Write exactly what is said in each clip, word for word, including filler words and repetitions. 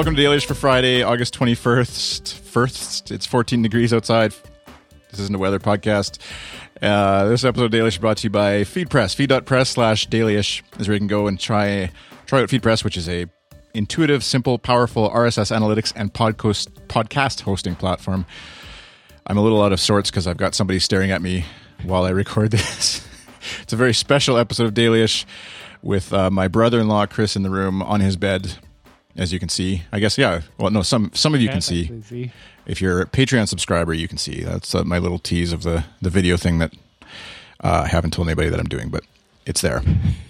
welcome to Dailyish for Friday, August twenty-first. First, it's fourteen degrees outside. This isn't a weather podcast. Uh, this episode of Dailyish is brought to you by FeedPress. Feed.press slash Dailyish is where you can go and try try out FeedPress, which is a intuitive, simple, powerful R S S analytics and podcast podcast hosting platform. I'm a little out of sorts because I've got somebody staring at me while I record this. It's a very special episode of Dailyish with uh, my brother-in-law Chris in the room on his bed, as you can see. I guess, yeah. Well, no, some some of you can see. see. If you're a Patreon subscriber, you can see. That's uh, my little tease of the, the video thing that uh, I haven't told anybody that I'm doing, but it's there.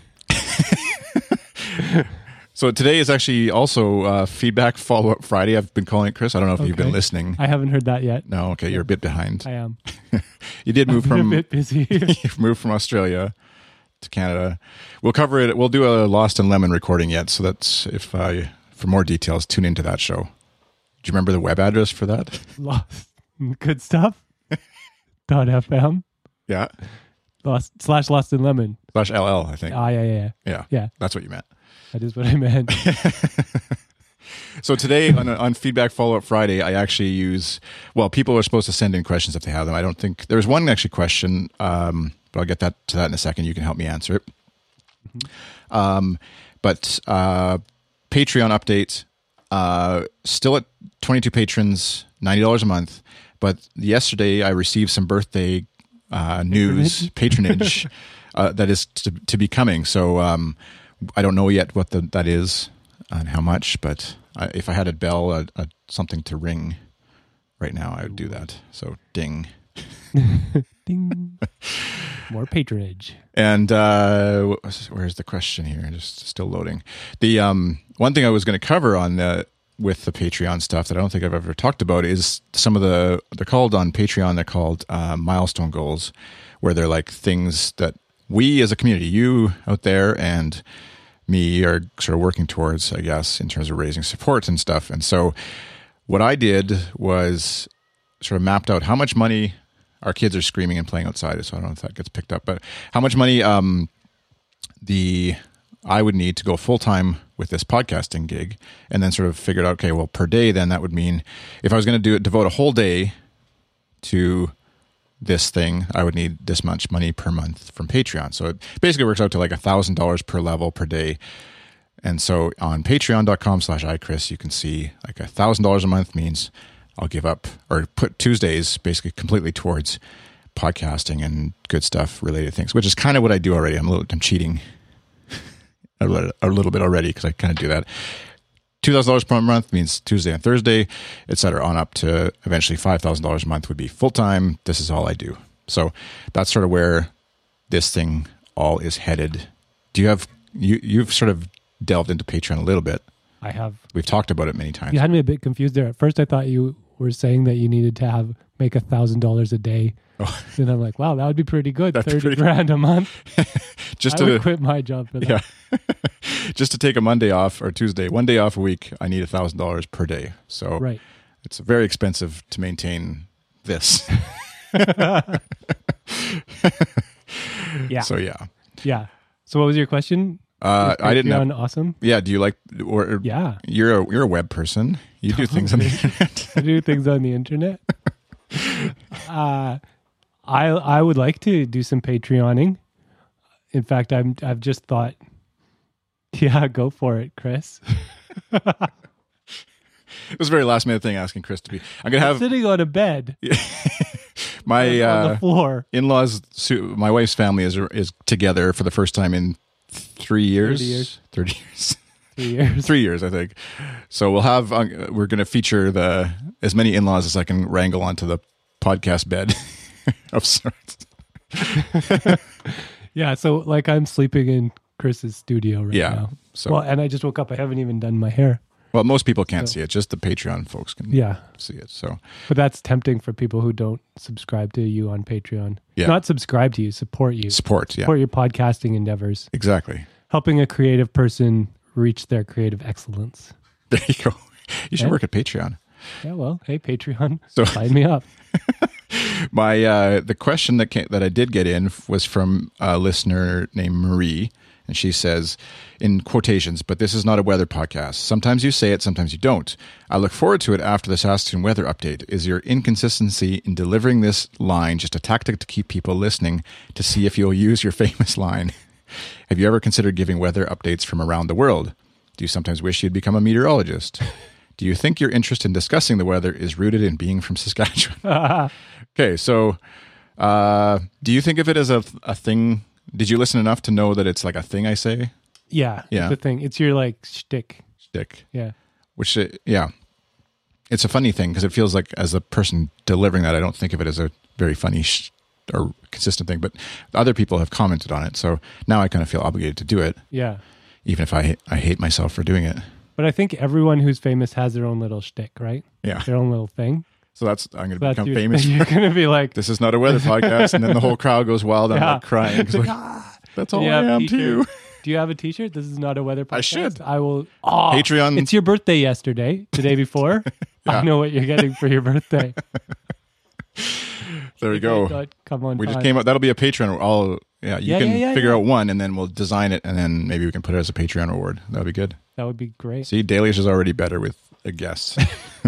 So today is actually also uh, Feedback Follow-Up Friday. I've been calling it, Chris. I don't know if okay. you've been listening. I haven't heard that yet. No, okay, you're a bit behind. I am. You did move I've been from a bit busy. You've moved from Australia to Canada. We'll cover it. We'll do a Lost and Lemon recording yet, so that's if uh, for more details, tune into that show. Do you remember the web address for that? Lost. Good stuff. Dot F M. Yeah. Lost slash Lost and Lemon. Slash L L, I think. Ah, yeah, yeah, yeah. Yeah. Yeah. That's what you meant. That is what I meant. So today on, on Feedback Follow-Up Friday, I actually use, well, people are supposed to send in questions if they have them. I don't think, there's one actually question, um, but I'll get that to that in a second. You can help me answer it. Mm-hmm. Um, but uh, Patreon update, uh, still at twenty-two patrons, ninety dollars a month. But yesterday I received some birthday uh, news, patronage, uh, that is to, to be coming. So um, I don't know yet what the, that is and how much, but I, if I had a bell, a, a, something to ring right now, I would do that. So ding. Ding. More patronage. And uh, where's the question here? Just still loading. The um, one thing I was going to cover on the with the Patreon stuff that I don't think I've ever talked about is some of the, they're called on Patreon, they're called uh, milestone goals, where they're like things that we as a community, you out there and me, are sort of working towards, I guess, in terms of raising support and stuff. And so what I did was sort of mapped out how much money our kids are screaming and playing outside, so I don't know if that gets picked up, but how much money um, the I would need to go full-time with this podcasting gig, and then sort of figured out, okay, well, per day, then that would mean if I was going to do it, devote a whole day to this thing, I would need this much money per month from Patreon. So it basically works out to like one thousand dollars per level per day. And so on patreon.com slash iChris, you can see like one thousand dollars a month means I'll give up or put Tuesdays basically completely towards podcasting and good stuff related things, which is kind of what I do already. I'm a little, I'm cheating a little, a little bit already because I kind of do that. two thousand dollars per month means Tuesday and Thursday, et cetera, on up to eventually five thousand dollars a month would be full-time. This is all I do. So that's sort of where this thing all is headed. Do you have, you, you've sort of delved into Patreon a little bit. I have. We've talked about it many times. You had me a bit confused there. At first I thought you were saying that you needed to have, make a thousand dollars a day. Oh. And I'm like, wow, that would be pretty good. That'd thirty pretty grand a month. Just I to would quit my job for that. Yeah. Just to take a Monday off or Tuesday, one day off a week, I need a thousand dollars per day. So right. It's very expensive to maintain this. Yeah. So yeah. Yeah. So what was your question? Uh, I didn't know. Awesome. Yeah. Do you like, or yeah, you're a, you're a web person. You do things on the internet. I do things on the internet. uh, I, I would like to do some Patreoning. In fact, I'm, I've just thought, yeah, go for it, Chris. It was a very last minute thing asking Chris to be, I'm going to have sitting on a bed. my, on uh, the floor. In-laws, my wife's family is, is together for the first time in three years, thirty years, thirty years, three years, three years, I think. So we'll have, uh, we're going to feature the, as many in-laws as I can wrangle onto the podcast bed of sorts. Yeah. So like I'm sleeping in Chris's studio right yeah, now. So, well, and I just woke up. I haven't even done my hair. Well, most people can't so. see it. Just the Patreon folks can yeah. see it. So, but that's tempting for people who don't subscribe to you on Patreon. Yeah. Not subscribe to you, support you. Support, yeah. Support your podcasting endeavors. Exactly. Helping a creative person reach their creative excellence. There you go. You should yeah. work at Patreon. Yeah, well, hey, Patreon, so, sign me up. My uh, the question that came, that I did get in was from a listener named Marie, And she says, in quotations, "But this is not a weather podcast. Sometimes you say it, sometimes you don't. I look forward to it after the Saskatoon weather update. Is your inconsistency in delivering this line just a tactic to keep people listening to see if you'll use your famous line? Have you ever considered giving weather updates from around the world? Do you sometimes wish you'd become a meteorologist? Do you think your interest in discussing the weather is rooted in being from Saskatchewan?" Okay, so uh, do you think of it as a, a thing? Did you listen enough to know that it's like a thing I say? Yeah, Yeah. it's the thing. It's your like shtick. Stick. Yeah. Which, uh, yeah. It's a funny thing because it feels like as a person delivering that, I don't think of it as a very funny sh- or consistent thing, but other people have commented on it. So now I kind of feel obligated to do it, Yeah. even if I, ha- I hate myself for doing it. But I think everyone who's famous has their own little shtick, right? Yeah. Their own little thing. So that's, I'm going to That's become your, famous. You're going to be like, This is not a weather podcast. And then the whole crowd goes wild. I'm Yeah. like crying. It's It's like, like, ah. that's all Do you I have am to t-shirt? you. Do you have a t-shirt? This is not a weather podcast. I should. I will. Oh, Patreon. It's your birthday yesterday, the day before. Yeah. I know what you're getting for your birthday. There we If go. you don't Come on. We just time. came up. That'll be a Patreon. All yeah. You Yeah, can yeah, yeah, figure yeah. out one, and then we'll design it, and then maybe we can put it as a Patreon reward. That'll be good. That would be great. See, Dalish is already better with a guest.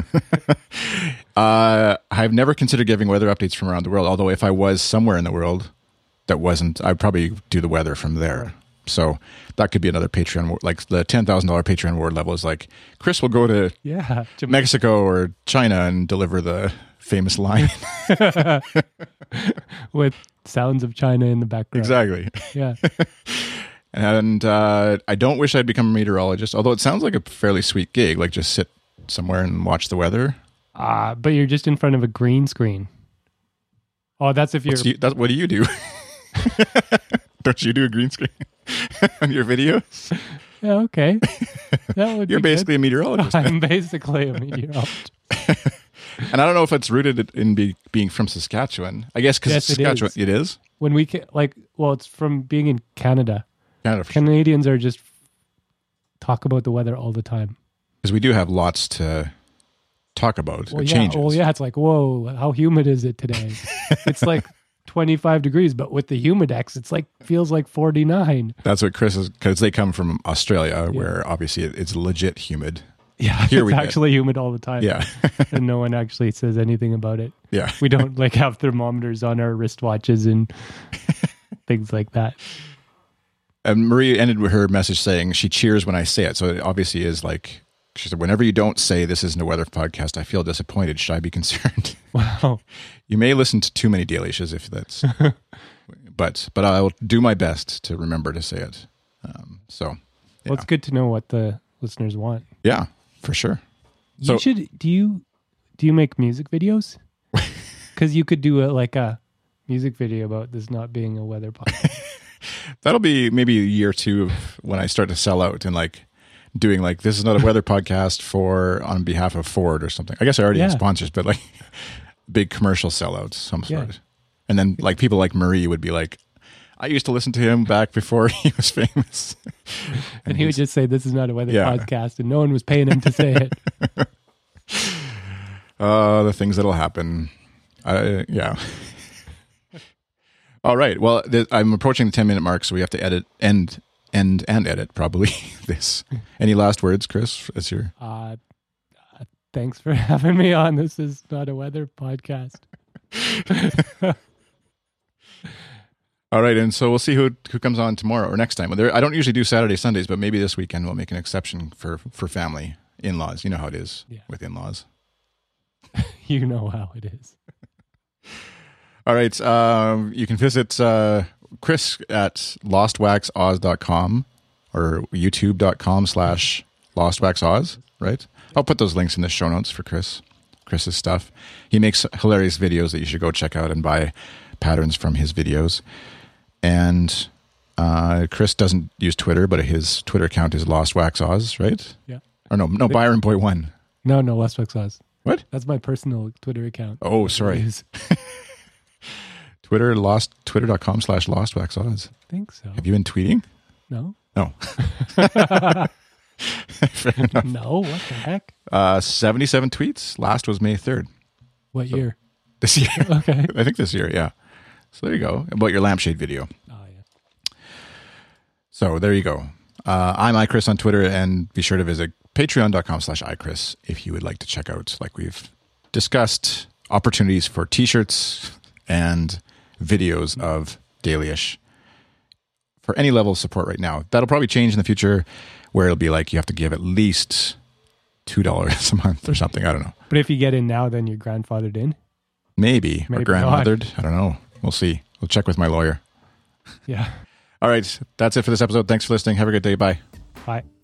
uh, I've never considered giving weather updates from around the world. Although, if I was somewhere in the world that wasn't, I'd probably do the weather from there. So that could be another Patreon. wa- Like the ten thousand dollar Patreon reward level is like Chris will go to Yeah. Jam- Mexico or China and deliver the famous line. With sounds of China in the background. Exactly. Yeah. And uh, I don't wish I'd become a meteorologist, although it sounds like a fairly sweet gig, like just sit somewhere and watch the weather. Uh, but you're just in front of a green screen. Oh, that's if you're. What's you, that, what do you do? Don't you do a green screen on your videos? Yeah, okay. That would You're be basically a meteorologist. good. I'm basically a meteorologist. And I don't know if it's rooted in be, being from Saskatchewan. I guess because Yes, it Saskatchewan, is. it is. When we ca- like, well, it's from being in Canada. Canada, for sure. Canadians are just talk about the weather all the time. Because we do have lots to talk about. Well, it yeah, changes. well, yeah, it's like, whoa, how humid is it today? It's like twenty-five degrees, but with the Humidex, it's like feels like forty-nine. That's what Chris is, because they come from Australia, where obviously it, it's legit humid. Yeah, Here it's we get- actually humid all the time. Yeah. And no one actually says anything about it. Yeah. We don't like have thermometers on our wristwatches and things like that. And Marie ended with her message saying she cheers when I say it. So it obviously is like, she said, whenever you don't say this isn't a weather podcast, I feel disappointed. Should I be concerned? Wow. You may listen to too many Dailyshes if that's, but but I'll do my best to remember to say it. Um, so, yeah. Well, it's good to know what the listeners want. yeah, for sure. You So- should. Do you do you make music videos? Because you could do a, like a music video about this not being a weather podcast. That'll be maybe a year or two of when I start to sell out and like doing like, this is not a weather podcast for on behalf of Ford or something. I guess I already have Yeah. sponsors, but like big commercial sellouts, some Yeah. sort. And then like people like Marie would be like, I used to listen to him back before he was famous. And he would just say, "This is not a weather Yeah. podcast," and no one was paying him to say it. Uh, the things that'll happen. Uh, yeah. All right. Well, th- I'm approaching the ten minute mark, so we have to edit, end, end, and edit probably this. Any last words, Chris? As your Uh, uh, thanks for having me on. This is not a weather podcast. all right, and so we'll see who who comes on tomorrow or next time. There, I don't usually do Saturday, Sundays, but maybe this weekend we'll make an exception for for family, in laws. You know how it is Yeah. with in laws. You know how it is. All right. Um, you can visit uh, Chris at lost wax oz dot com or youtube.com slash lostwaxoz, right? I'll put those links in the show notes for Chris, Chris's stuff. He makes hilarious videos that you should go check out and buy patterns from his videos. And uh, Chris doesn't use Twitter, but his Twitter account is lostwaxoz, right? Yeah. Or no, no, Byron Boy One. No, no, Westwick Sauce. What? That's my personal Twitter account. Oh, sorry. Is- Twitter, lost, twitter.com slash lostwaxoz. I think so. Have you been tweeting? No? No. Fair enough. No? What the heck? Uh, seventy-seven tweets. Last was May third. What year? This year. Okay. I think this year, yeah. So there you go. About your lampshade video. Oh, yeah. So there you go. Uh, I'm iChris on Twitter, and be sure to visit patreon.com slash iChris if you would like to check out, like we've discussed, opportunities for t-shirts and videos of Dailyish for any level of support right now. That'll probably change in the future where it'll be like you have to give at least two dollars a month or something. I don't know. But if you get in now, then you're grandfathered in? Maybe. Maybe or grandmothered. Not. I don't know. We'll see. We'll check with my lawyer. Yeah. All right. That's it for this episode. Thanks for listening. Have a good day. Bye. Bye.